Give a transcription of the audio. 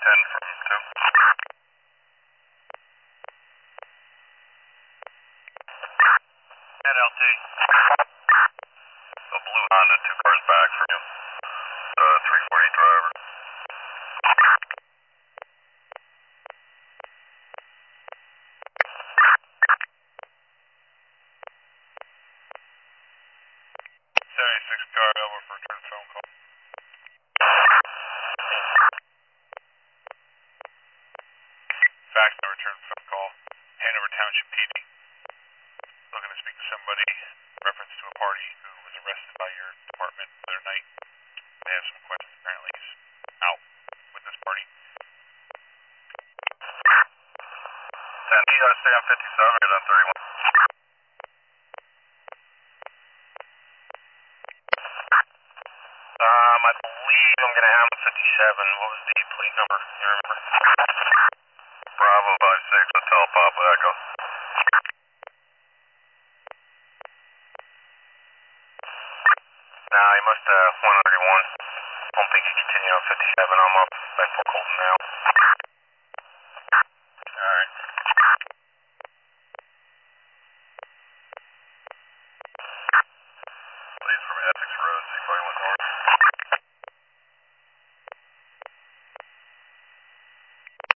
10 from 2. NLT. The blue Honda, 2 cars back from you. 340 driver. Car over for return phone call. Fax no return phone call. Hanover Township PD. Looking to speak to somebody in reference to a party who was arrested by your department the other night. They have some questions. Apparently he's out with this party. Sandy, stay on 57 or on 31? I believe I'm going to have 57. What was the plate number? You remember? Bravo 56, Hotel Papa Echo. Nah, he must have 131. Don't think he continued on 57. I'm up. Back for Colton now.